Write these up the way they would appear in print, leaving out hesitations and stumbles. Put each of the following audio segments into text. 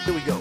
Here we go.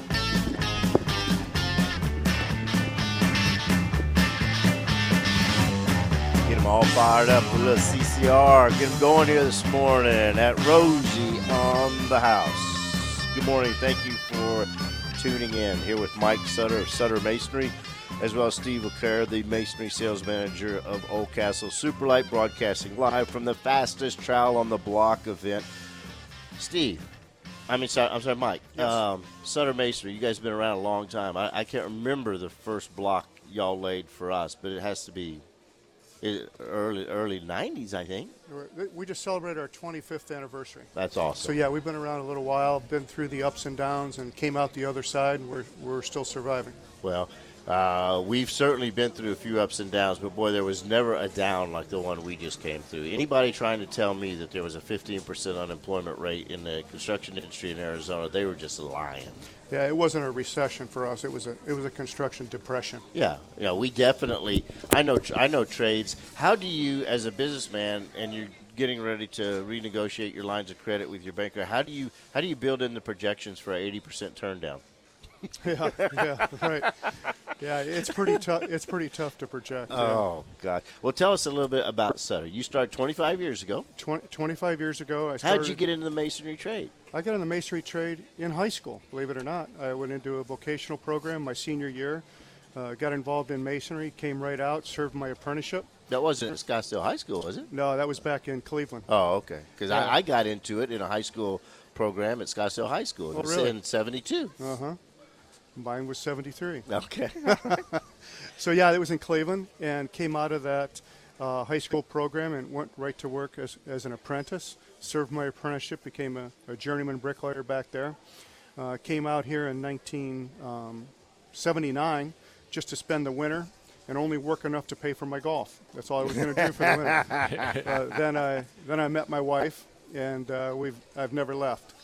Get them all fired up with a little CCR. Get them going here this morning at Rosie on the House. Good morning. Thank you for tuning in. Here with Mike Sutter of Sutter Masonry, as well as Steve LeClaire, the Masonry Sales Manager of Oldcastle Superlight, broadcasting live from the fastest trowel on the block event. Steve, I'm sorry, Mike. Yes. Sutter Masonry, you guys have been around a long time. I can't remember the first block y'all laid for us, but it has to be early 90s, I think. We just celebrated our 25th anniversary. That's awesome. So, yeah, we've been around a little while, been through the ups and downs, and came out the other side, and we're still surviving. Well, we've certainly been through a few ups and downs, but, boy, there was never a down like the one we just came through. Anybody trying to tell me that there was a 15% unemployment rate in the construction industry in Arizona, they were just lying. Yeah, it wasn't a recession for us. It was a construction depression. Yeah, we definitely. I know trades. How do you, as a businessman, and you're getting ready to renegotiate your lines of credit with your banker, how do you build in the projections for an 80% turn down? Yeah, right. Yeah, it's pretty tough. It's pretty tough to project. Oh, God. Well, tell us a little bit about Sutter. You started 25 years ago. 25 years ago, I started. How did you get into the masonry trade? I got in the masonry trade in high school, believe it or not. I went into a vocational program my senior year, got involved in masonry, came right out, served my apprenticeship. That wasn't at Scottsdale High School, was it? No, that was back in Cleveland. Oh, okay. Because Yeah. I got into it in a high school program at Scottsdale High School. Oh, really? In 72. Uh-huh. Mine was 73. Okay. So, yeah, it was in Cleveland, and came out of that high school program and went right to work as an apprentice. Served my apprenticeship, became a journeyman bricklayer back there. Came out here in 1979 just to spend the winter and only work enough to pay for my golf. That's all I was going to do for the winter. Then I met my wife, and I've never left.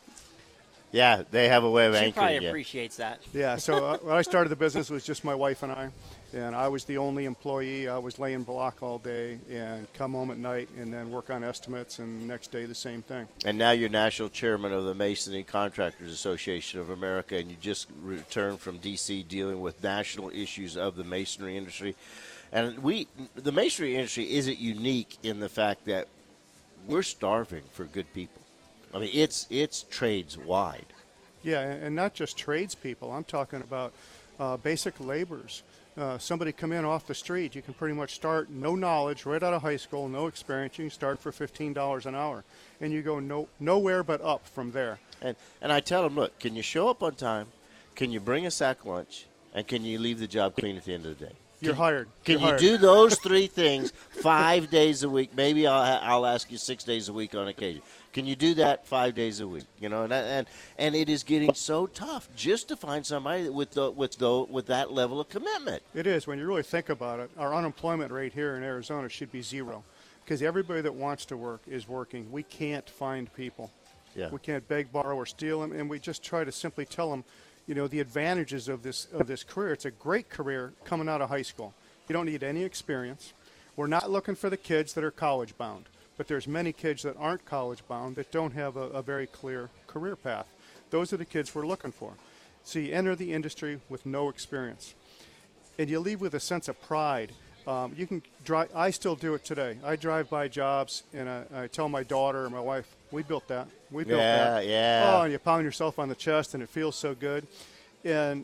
Yeah, they have a way of She anchoring probably you. appreciates that. Yeah, so when I started the business, it was just my wife and I was the only employee. I was laying block all day and come home at night and then work on estimates, and the next day the same thing. And now you're national chairman of the Masonry Contractors Association of America, and you just returned from D.C. dealing with national issues of the masonry industry. And the masonry industry isn't unique in the fact that we're starving for good people. I mean, it's trades wide. Yeah, and not just tradespeople. I'm talking about basic laborers. Somebody come in off the street, you can pretty much start, no knowledge, right out of high school, no experience. You can start for $15 an hour, and you go nowhere but up from there. And I tell them, look, can you show up on time? Can you bring a sack lunch? And can you leave the job clean at the end of the day? You're hired. Can You're you hired. do those three things 5 days a week? Maybe I'll ask you 6 days a week on occasion. Can you do that 5 days a week? You know, and it is getting so tough just to find somebody with that level of commitment. It is. When you really think about it, our unemployment rate here in Arizona should be zero, because everybody that wants to work is working. We can't find people. Yeah. We can't beg, borrow, or steal them, and we just try to simply tell them, you know, the advantages of this career. It's a great career coming out of high school. You don't need any experience. We're not looking for the kids that are college bound, but there's many kids that aren't college bound that don't have a very clear career path. Those are the kids we're looking for. So you enter the industry with no experience, and you leave with a sense of pride. You can drive. I still do it today. I drive by jobs, and I tell my daughter or my wife, "We built that. We built that." Yeah. Oh, and you pound yourself on the chest, and it feels so good. And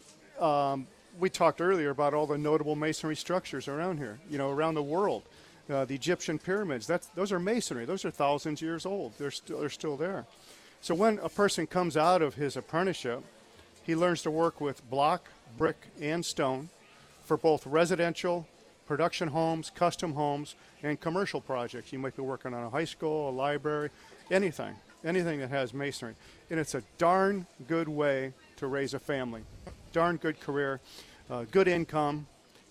we talked earlier about all the notable masonry structures around here. You know, around the world, the Egyptian pyramids. Those are masonry. Those are thousands of years old. They're still there. So when a person comes out of his apprenticeship, he learns to work with block, brick, and stone for both residential, production homes, custom homes, and commercial projects. You might be working on a high school, a library, anything that has masonry. And it's a darn good way to raise a family. Darn good career, good income,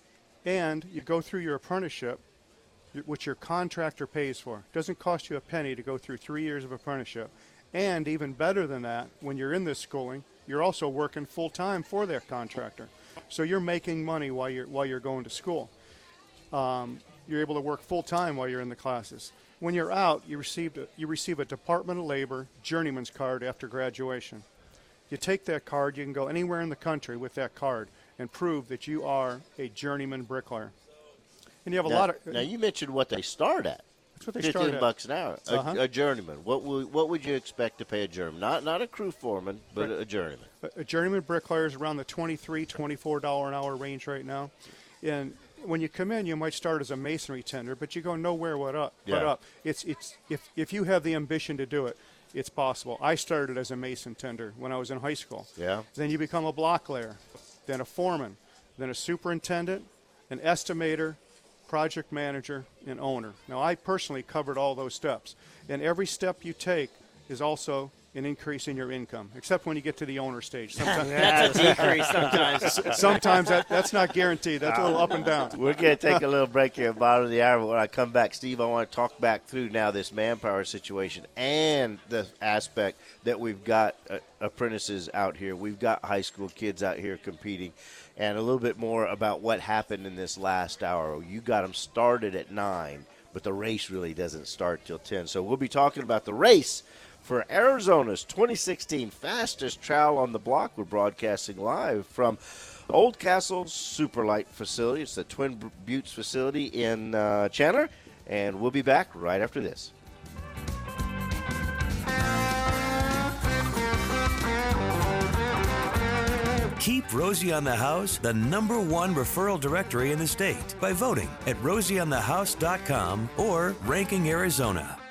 and you go through your apprenticeship, which your contractor pays for. It doesn't cost you a penny to go through 3 years of apprenticeship. And even better than that, when you're in this schooling, you're also working full-time for that contractor. So you're making money while you're going to school. You're able to work full-time while you're in the classes. When you're out, you receive a Department of Labor journeyman's card after graduation. You take that card, you can go anywhere in the country with that card and prove that you are a journeyman bricklayer. And you have a lot of. Now you mentioned what they start at. That's what they start at. $15 an hour. A journeyman. What would you expect to pay a journeyman? Not a crew foreman, but a journeyman. A journeyman bricklayer is around the $23, $24 an hour range right now. And when you come in, you might start as a masonry tender, but you go nowhere but up. It's if you have the ambition to do it, it's possible. I started as a mason tender when I was in high school. Yeah. Then you become a block layer, then a foreman, then a superintendent, an estimator, project manager, and owner. Now, I personally covered all those steps. And every step you take is also an increase in your income, except when you get to the owner stage. Sometimes that's a decrease sometimes. Sometimes that's not guaranteed. That's a little up and down. We're going to take a little break here at the bottom of the hour. But when I come back, Steve, I want to talk back through now this manpower situation and the aspect that we've got apprentices out here. We've got high school kids out here competing, and a little bit more about what happened in this last hour. You got them started at 9, but the race really doesn't start till 10. So we'll be talking about the race for Arizona's 2016 fastest trowel on the block. We're broadcasting live from Old Castle Superlight facility. It's the Twin Buttes facility in Chandler, and we'll be back right after this. Keep Rosie on the House the #1 referral directory in the state by voting at rosieonthehouse.com or Ranking Arizona.